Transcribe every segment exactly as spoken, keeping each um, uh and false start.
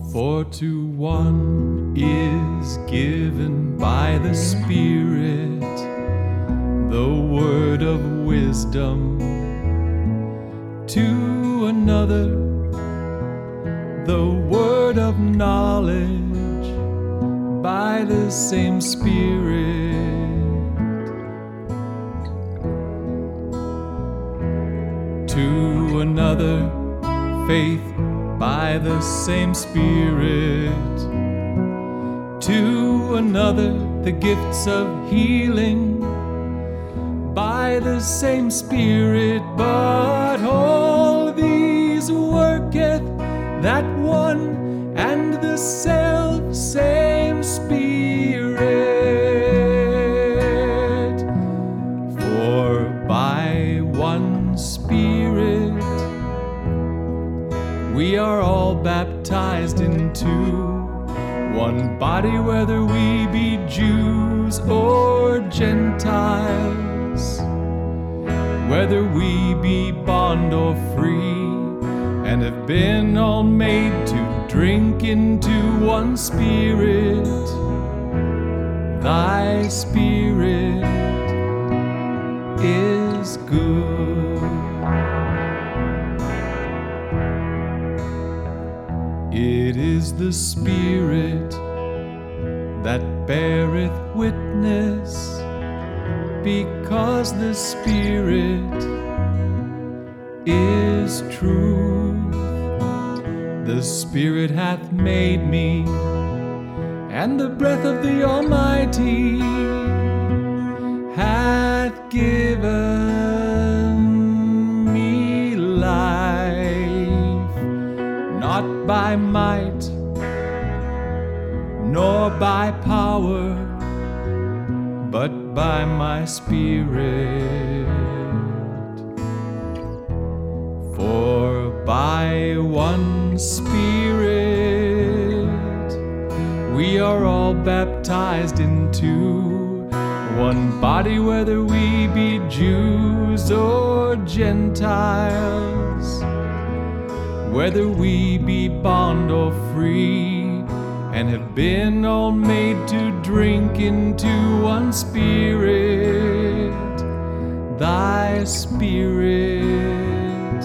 For to one is given by the Spirit the word of wisdom, to another the word of knowledge by the same Spirit. To another faith by the same Spirit, to another the gifts of healing by the same Spirit, but all these worketh that one and the self same Spirit. For by one Spirit we are all baptized into one body, whether we be Jews or Gentiles, whether we be bond or free, and have been all made to drink into one Spirit. Thy Spirit is good. It is the Spirit that beareth witness, because the Spirit is truth. The Spirit hath made me, and the breath of the Almighty hath given me life, not by might nor by power, but by my Spirit. For by one Spirit we are all baptized into one body, whether we be Jews or Gentiles, whether we be bond or free, and have been all made to drink into one Spirit. Thy Spirit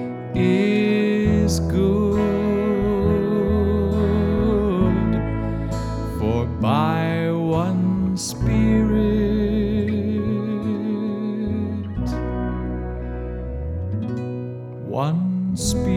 is good. For by one Spirit, one Spirit